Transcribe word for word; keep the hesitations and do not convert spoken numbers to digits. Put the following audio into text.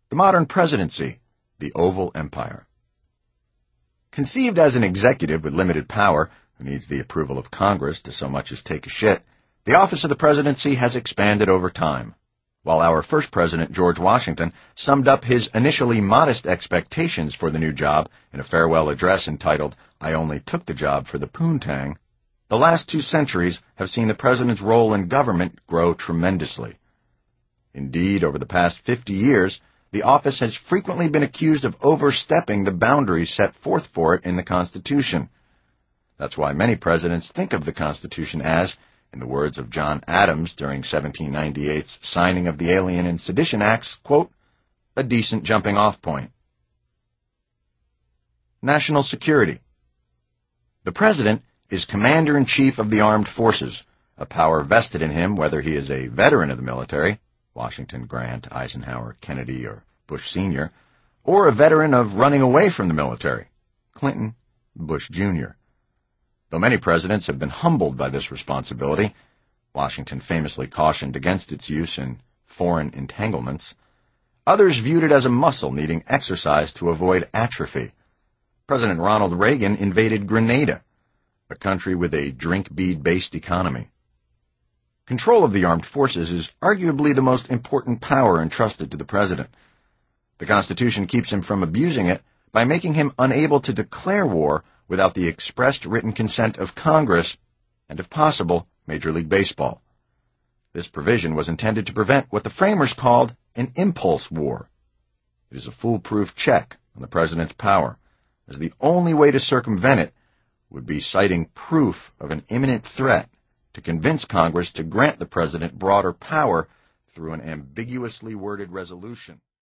The modern presidency, the Oval Empire. Conceived as an executive with limited power, who needs the approval of Congress to so much as take a shit, the office of the presidency has expanded over time. While our first president, George Washington, summed up his initially modest expectations for the new job in a farewell address entitled, "I only took the job for the poontang," the last two centuries have seen the president's role in government grow tremendously. Indeed, over the past fifty years, the office has frequently been accused of overstepping the boundaries set forth for it in the Constitution. That's why many presidents think of the Constitution as, in the words of John Adams during seventeen ninety-eight's signing of the Alien and Sedition Acts, quote, a decent jumping-off point. National security. The President is Commander-in-Chief of the Armed Forces, a power vested in him whether he is a veteran of the military, Washington, Grant, Eisenhower, Kennedy, or Bush Senior, or a veteran of running away from the military, Clinton, Bush Junior Though many presidents have been humbled by this responsibility, Washington famously cautioned against its use in foreign entanglements, others viewed it as a muscle needing exercise to avoid atrophy. President Ronald Reagan invaded Grenada, a country with a drink-bead-based economy. Control of the armed forces is arguably the most important power entrusted to the president. The Constitution keeps him from abusing it by making him unable to declare war without the expressed written consent of Congress and, if possible, Major League Baseball. This provision was intended to prevent what the framers called an impulse war. It is a foolproof check on the president's power, as the only way to circumvent it would be citing proof of an imminent threat to convince Congress to grant the president broader power through an ambiguously worded resolution.